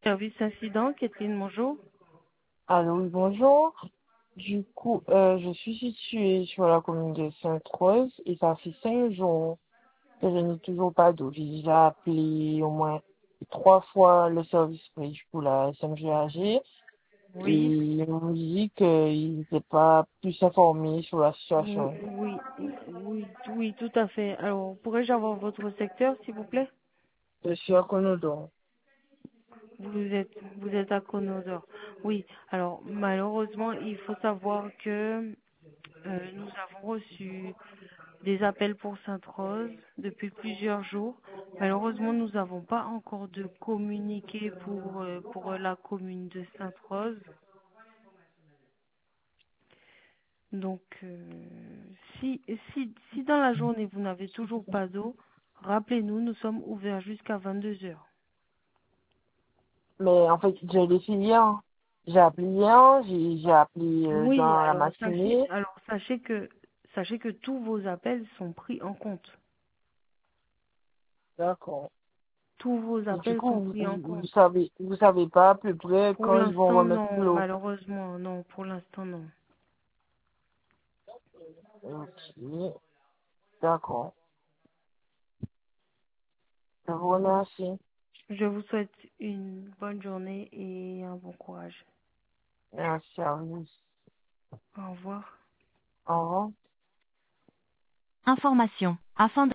Service incident, Catherine, bonjour. Allô, oui, bonjour. Du coup, je suis située sur la commune de Sainte-Rose et ça fait 5 jours que je n'ai toujours pas d'eau. J'ai déjà appelé au moins 3 fois le service pour la SMGAG et Oui, ils m'ont dit qu'ils n'étaient pas plus informés sur la oui, situation. oui, oui, oui, tout à fait. Alors, pourrais-je avoir votre secteur, s'il vous plaît? Je suis à Conodon. Vous êtes à Conodore. Oui, alors, malheureusement, il faut savoir que nous avons reçu des appels pour Sainte-Rose depuis plusieurs jours. Malheureusement, nous n'avons pas encore de communiqué pour la commune de Sainte-Rose. Donc, si dans la journée vous n'avez toujours pas d'eau, rappelez-nous, nous sommes ouverts jusqu'à 22 heures. Mais en fait, j'ai laissé hier. J'ai appelé hier, j'ai appelé Oui, dans la alors matinée. sachez que tous vos appels sont pris en compte. D'accord. Tous vos Et du appels sont coup, pris en compte. vous savez pas à peu près Pour quand ils vont l'instant, remettre non. l'eau. Malheureusement, non. Pour l'instant, non. Ok, d'accord. Je vous remercie. Je vous souhaite une bonne journée et un bon courage. Merci à vous. Au revoir. Au revoir. Information. Afin de